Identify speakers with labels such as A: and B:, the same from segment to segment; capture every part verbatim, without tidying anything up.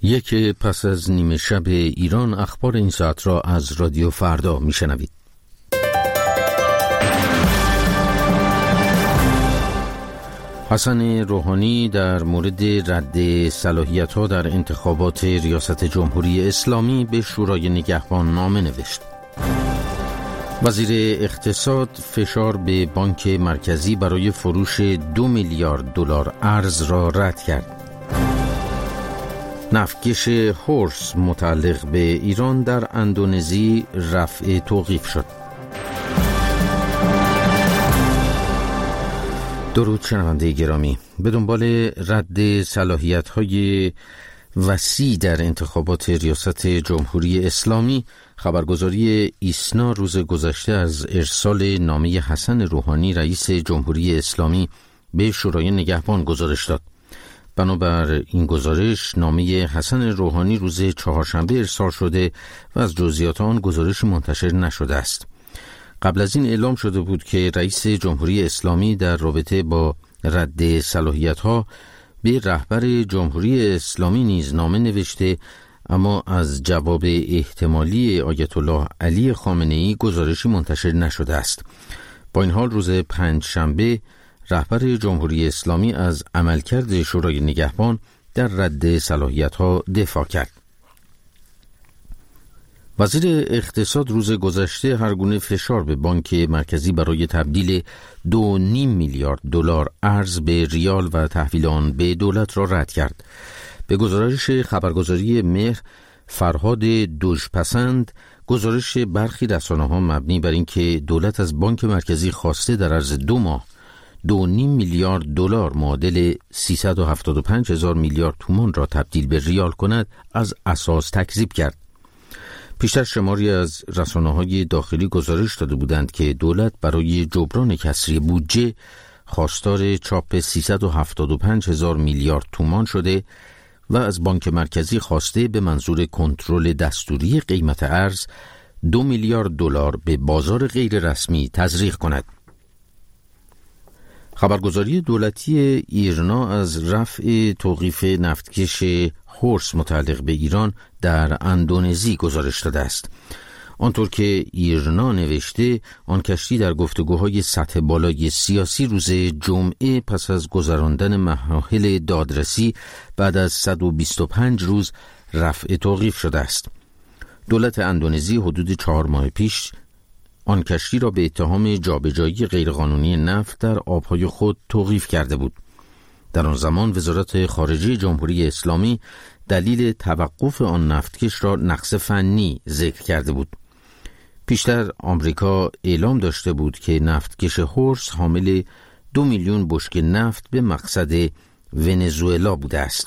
A: یک پس از نیمه شب ایران، اخبار این ساعت را از رادیو فردا میشنوید. حسن روحانی در مورد رد صلاحیت‌ها در انتخابات ریاست جمهوری اسلامی به شورای نگهبان نامه نوشت. وزیر اقتصاد فشار به بانک مرکزی برای فروش دو میلیارد دلار ارز را رد کرد. نفتکش هورس متعلق به ایران در اندونزی رفع توقیف شد. درود شنونده گرامی، به دنبال رد صلاحیت‌های وسیع در انتخابات ریاست جمهوری اسلامی، خبرگزاری ایسنا روز گذشته از ارسال نامه حسن روحانی رئیس جمهوری اسلامی به شورای نگهبان گزارش داد. بنابر این گزارش، نامه حسن روحانی روز چهارشنبه ارسال شده و از جزئیات آن گزارش منتشر نشده است. قبل از این اعلام شده بود که رئیس جمهوری اسلامی در رابطه با رد صلاحیت‌ها به رهبر جمهوری اسلامی نیز نامه نوشته، اما از جواب احتمالی آیت الله علی خامنه‌ای گزارشی منتشر نشده است. با این حال روز پنجشنبه رهبر جمهوری اسلامی از عملکرد شورای نگهبان در رد صلاحیت‌ها دفاع کرد. وزیر اقتصاد روز گذشته هر گونه فشار به بانک مرکزی برای تبدیل دو نیم میلیارد دلار ارز به ریال و تحویل آن به دولت را رد کرد. به گزارش خبرگزاری مهر، فرهاد دژپسند، گزارش برخی رسانه‌ها مبنی بر اینکه دولت از بانک مرکزی خواسته در عرض دو ماه دو نیم میلیارد دلار معادل سیصد و هفتاد و پنج هزار میلیارد تومان را تبدیل به ریال کند، از اساس تکذیب کرد. پیشتر شماری از رسانه‌های داخلی گزارش داده بودند که دولت برای جبران کسری بودجه خواستار چاپ سیصد و هفتاد و پنج هزار میلیارد تومان شده و از بانک مرکزی خواسته به منظور کنترل دستوری قیمت ارز دو میلیارد دلار به بازار غیر رسمی تزریق کند. خبرگزاری دولتی ایرنا از رفع توقیف نفتکش هورس متعلق به ایران در اندونزی گزارش داده است. آنطور که ایرنا نوشته، آن کشتی در گفتگوهای سطح بالای سیاسی روز جمعه پس از گذراندن مراحل دادرسی بعد از صد و بیست و پنج روز رفع توقیف شده است. دولت اندونزی حدود چهار ماه پیش آن کشتی را به اتهام جابجایی غیرقانونی نفت در آبهای خود توقیف کرده بود. در آن زمان وزارت خارجه جمهوری اسلامی دلیل توقف آن نفتکش را نقص فنی ذکر کرده بود. پیشتر آمریکا اعلام داشته بود که نفتکش هورس حامل دو میلیون بشکه نفت به مقصد ونزوئلا بوده است.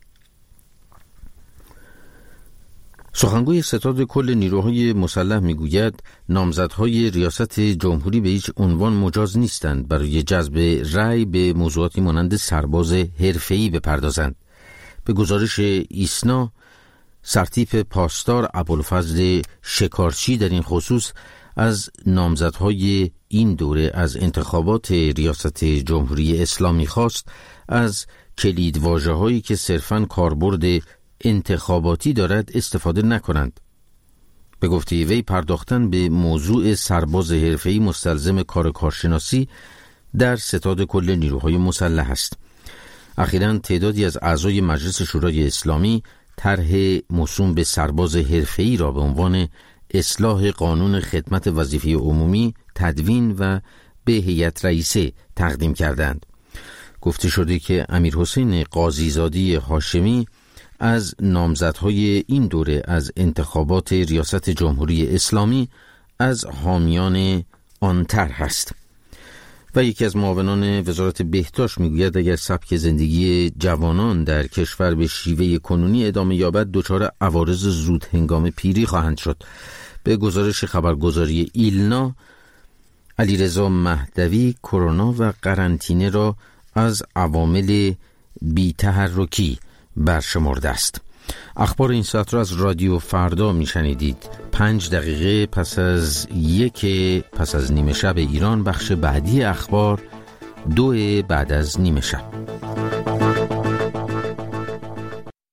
A: سخنگوی ستاد کل نیروهای مسلح میگوید نامزدهای ریاست جمهوری به هیچ عنوان مجاز نیستند برای جذب رأی به موضوعاتی مانند سرباز حرفه‌ای بپردازند. به گزارش ایسنا، سرتیپ پاسدار ابوالفضل شکارچی در این خصوص از نامزدهای این دوره از انتخابات ریاست جمهوری اسلامی خواست از کلیدواژه‌هایی که صرفاً کاربرد انتخاباتی دارد استفاده نکنند. به گفته وی، پرداختن به موضوع سرباز حرفه‌ای مستلزم کار کارشناسی در ستاد کل نیروهای مسلح است. اخیراً تعدادی از اعضای مجلس شورای اسلامی طرح موسوم به سرباز حرفه‌ای را به عنوان اصلاح قانون خدمت وظیفه عمومی تدوین و به هیئت رئیسه تقدیم کردند. گفته شده که امیرحسین قاضیزاده هاشمی از نامزدهای این دوره از انتخابات ریاست جمهوری اسلامی از حامیان آن طرح است. و یکی از معاونان وزارت بهداشت میگوید اگر سبک زندگی جوانان در کشور به شیوه کنونی ادامه یابد، دچار عوارض زود هنگام پیری خواهند شد. به گزارش خبرگزاری ایلنا، علیرضا مهدوی کرونا و قرنطینه را از عوامل بی‌تحرکی برشمرده است. اخبار این ساعت را از رادیو فردا میشنیدید. پنج دقیقه پس از یک پس از نیمه شب ایران، بخش بعدی اخبار دو بعد از نیمه شب.